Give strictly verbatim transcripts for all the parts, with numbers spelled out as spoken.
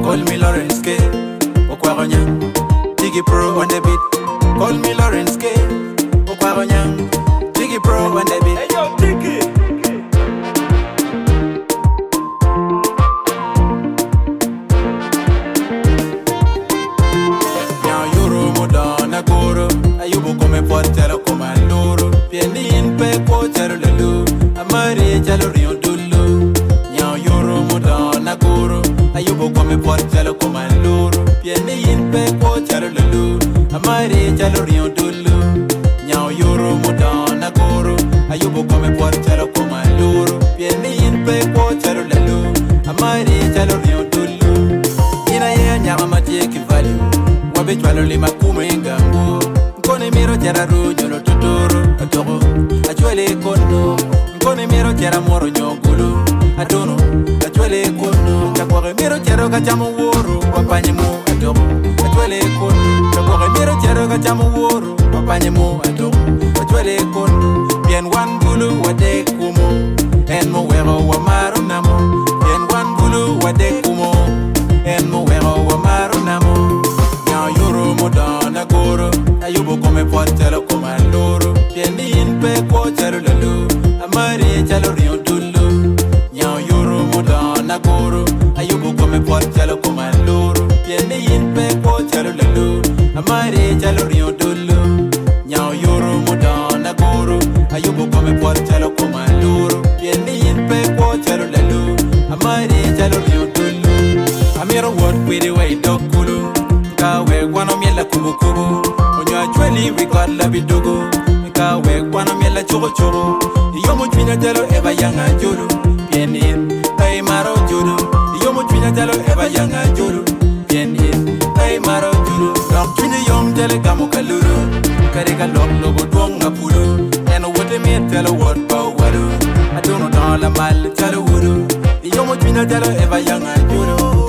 Call me Lawrence K. Okwagonyang, Jiggy Pro on the beat. Call me Lawrence K. Okwagonyang, Jiggy Pro on the beat. Hey yo, Jiggy. Now Euro Modana Goro, Ayubu come portero come loro. Pianin pe quotero lulu, Amari Jalorion Dulu. Now Euro Modana Goro, Ayubu come portero come loro. Pianin pe quotero lulu, Amari Jalorion Dulu. Now Euro Modana Goro, Ayubu come portero come loro. Pianin pe quotero lulu, Amari Jalorion Dulu. Ina ye nyama matiki value. Wabechwalo lima kumenga ngo Nkone miro tera rujo lo tuturu Atoko, achwele kono Nkone miro tera moro nyogulu Atono, achwele kono Chakware miro tera kachamu woro Wapanye mu atoko, achwele kono Chakware miro tera kachamu woro Wapanye mu atoko, achwele kono Bien wan bulu wade kumo En mo wero wa maru namo Bien wan bulu wade kumo En mo wero wa maru namo Now Euro Modana Goro, Ayubo come portero come loro. Pianin pe quotero lulu, Amari Jalorion Dulu. Now Euro Modana Goro, Ayubo come portero come loro. Pianin pe quotero lulu, Amari Jalorion Dulu. Now Euro Modana Goro, Ayubo come portero come loro. Pianin pe quotero lulu, Amari Jalorion Dulu. Amiro what with the way dokulu. Kawe kwano miela kubu kubu Onyo achweli wikot la bidugu Kawe kwano miela chogo chogo Iyomo chwinya jalo eba yanga julu Pienin, ay maro julu Iyomo chwinya jalo eba yanga julu Pienin, ay maro julu Dok chwinya yom jale gamo kaluru Karika lok logo duong nga pulu Eno wote miet jalo wot pa waru Adono don la mal jalo wuru Iyomo chwinya jalo eba yanga julu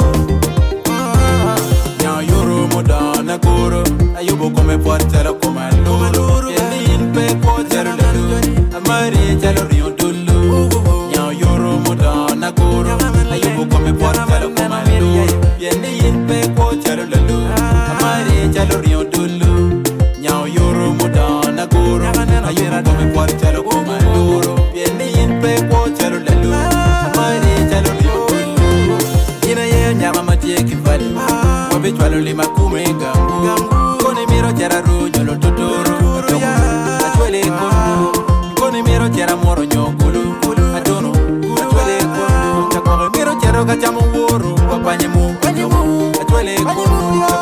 Euro Modana Goro, Ayubo come portero come loro. Pianin pe quotero lulu, Amari Jalorion Dulu. Now Euro Modana Goro, Ayubo come portero come loro. Pianin pe quotero lulu, Amari Jalorion Dulu. Now Euro Modana Goro, Ayubo come portero come loro. Pianin pe quotero lulu, Amari Jalorion Dulu. Ina ye nyama matiki vali. Wabechwalo lima kumenga ngo Kone miro tera rujo lo tuturu Atoko, achwele kono Kone miro tera moro nyogulu Atono, achwele kono Chakore miro tera kachamu woro Wapanye mu, achwele kono